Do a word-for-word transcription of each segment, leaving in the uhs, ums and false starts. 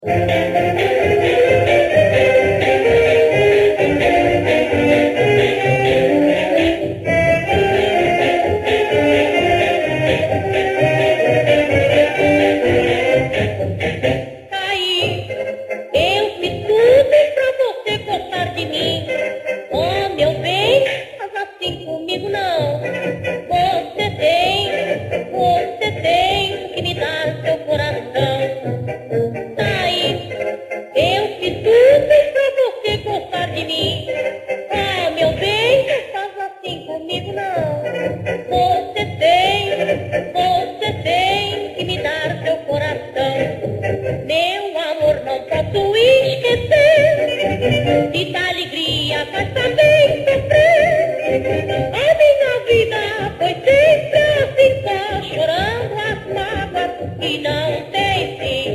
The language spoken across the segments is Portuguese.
Aí, eu fiz tudo pra você gostar de mim. Oh, meu bem, faz assim comigo não. Você tem, você tem que me dar seu coração. Aí, eu fiz tudo pra você gostar de mim. Oh, meu bem, faz assim comigo não. Você tem, você tem que me dar seu coração. Meu amor, não posso esquecer. De tal alegria faz também sofrer. A minha vida foi sempre assim, só chorando as mágoas que não tem fim.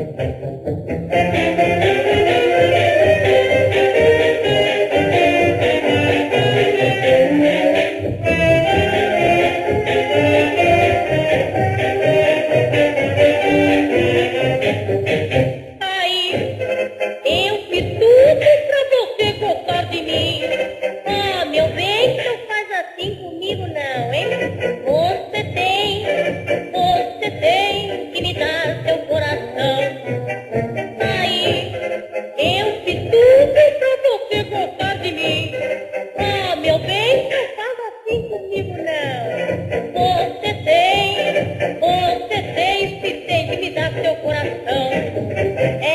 Aí, eu fiz tudo pra você gostar de mim. Ah, meu bem, não faz assim comigo não, hein? Você tem, você tem que me dar seu coração. Aí, eu fiz tudo pra você gostar de mim. Ah, meu bem, não faz assim comigo não. Você tem, você tem, se tem que me dar seu coração. É